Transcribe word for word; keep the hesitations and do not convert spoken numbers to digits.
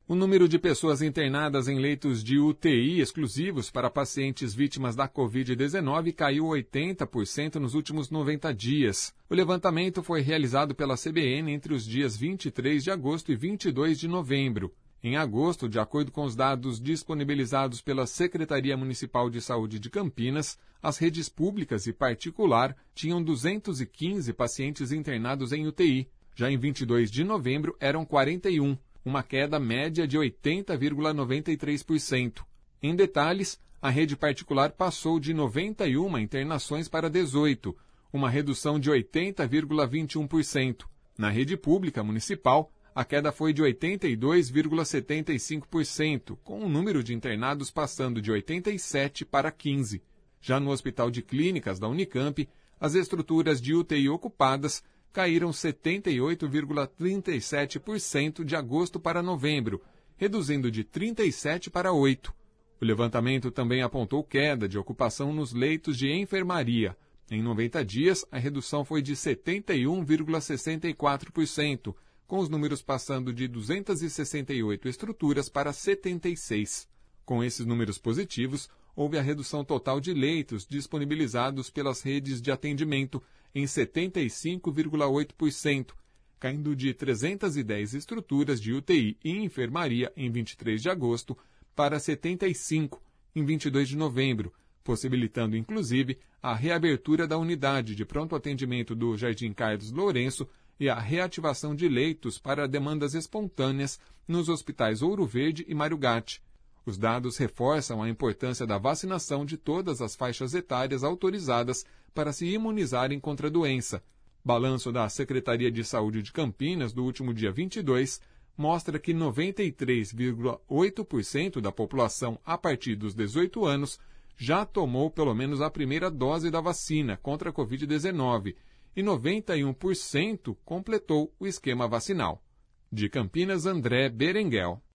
O número de pessoas internadas em leitos de U T I exclusivos para pacientes vítimas da covid dezenove caiu oitenta por cento nos últimos noventa dias. O levantamento foi realizado pela C B N entre os dias vinte e três de agosto e vinte e dois de novembro. Em agosto, de acordo com os dados disponibilizados pela Secretaria Municipal de Saúde de Campinas, as redes públicas e particular tinham duzentos e quinze pacientes internados em U T I. Já em vinte e dois de novembro, eram quarenta e um. Uma queda média de oitenta vírgula noventa e três por cento. Em detalhes, a rede particular passou de noventa e uma internações para dezoito, uma redução de oitenta vírgula vinte e um por cento. Na rede pública municipal, a queda foi de oitenta e dois vírgula setenta e cinco por cento, com o número de internados passando de oitenta e sete para quinze. Já no Hospital de Clínicas da Unicamp, as estruturas de U T I ocupadas caíram setenta e oito vírgula trinta e sete por cento de agosto para novembro, reduzindo de trinta e sete para oito. O levantamento também apontou queda de ocupação nos leitos de enfermaria. Em noventa dias, a redução foi de setenta e um vírgula sessenta e quatro por cento, com os números passando de duzentas e sessenta e oito estruturas para setenta e seis. Com esses números positivos, houve a redução total de leitos disponibilizados pelas redes de atendimento em setenta e cinco vírgula oito por cento, caindo de trezentas e dez estruturas de U T I e enfermaria em vinte e três de agosto para setenta e cinco em vinte e dois de novembro, possibilitando inclusive a reabertura da unidade de pronto atendimento do Jardim Carlos Lourenço e a reativação de leitos para demandas espontâneas nos hospitais Ouro Verde e Mário Gatti. Os dados reforçam a importância da vacinação de todas as faixas etárias autorizadas para se imunizarem contra a doença. Balanço da Secretaria de Saúde de Campinas, do último dia vinte e dois, mostra que noventa e três vírgula oito por cento da população a partir dos dezoito anos já tomou pelo menos a primeira dose da vacina contra a covid dezenove e noventa e um por cento completou o esquema vacinal. De Campinas, André Berenguel.